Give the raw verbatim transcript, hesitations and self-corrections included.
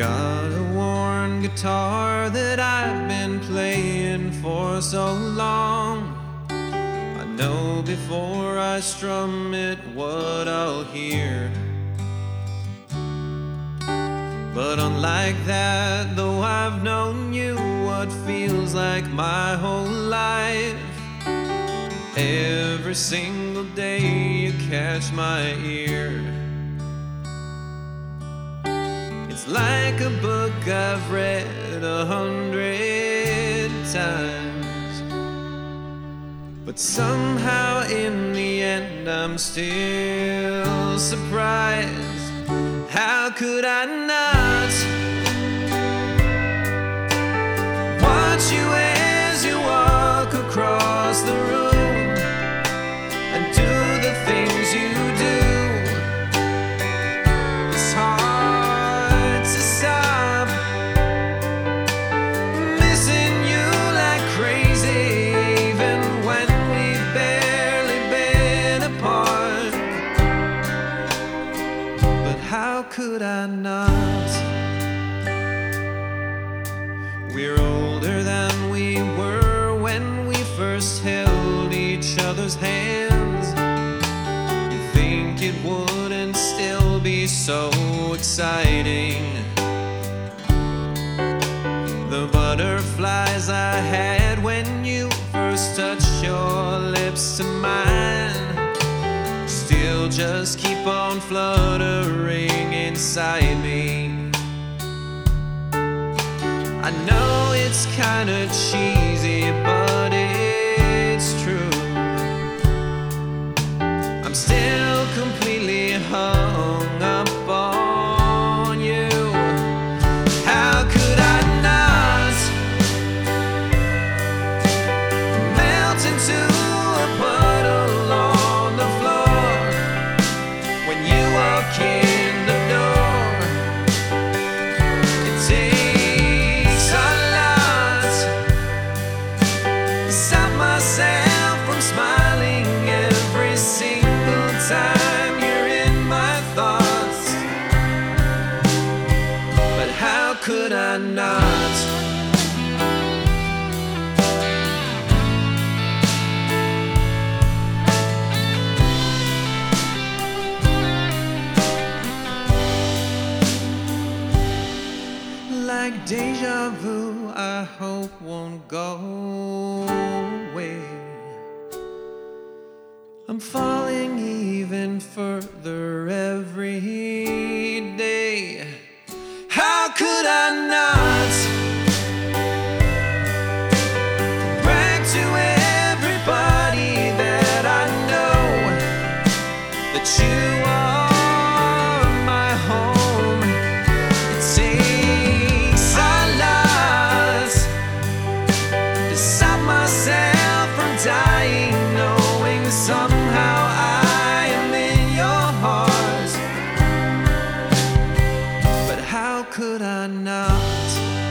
got a worn guitar that I've been playing for so long. I know before I strum it what I'll hear. But unlike that, though I've known you what feels like my whole life, every single day you catch my ear. It's like a book I've read a hundred times, but somehow in the end I'm still surprised. How could I not watch you as you walk across the room and do the things you do? It's hard to stop missing you like crazy, even when we've barely been apart. But how could I not? We're older than we were when we first held each other's hands. You think it wouldn't still be so exciting? The butterflies I had when you first touched your lips to mine still just keep on fluttering inside me. I know it's kinda cheesy, but it's true. I'm still completely hung up on you. How could I not melt into a puddle on the floor when you walk in the door? It takes a lot to stop myself from smiling every single time you're in my thoughts. But how could I not? Like deja vu, I hope won't go away. I'm falling even further every day. How could I not brag to everybody that I know that you are my home? It takes a lot to stop myself from dying, knowing somehow I am in your heart. But how could I not?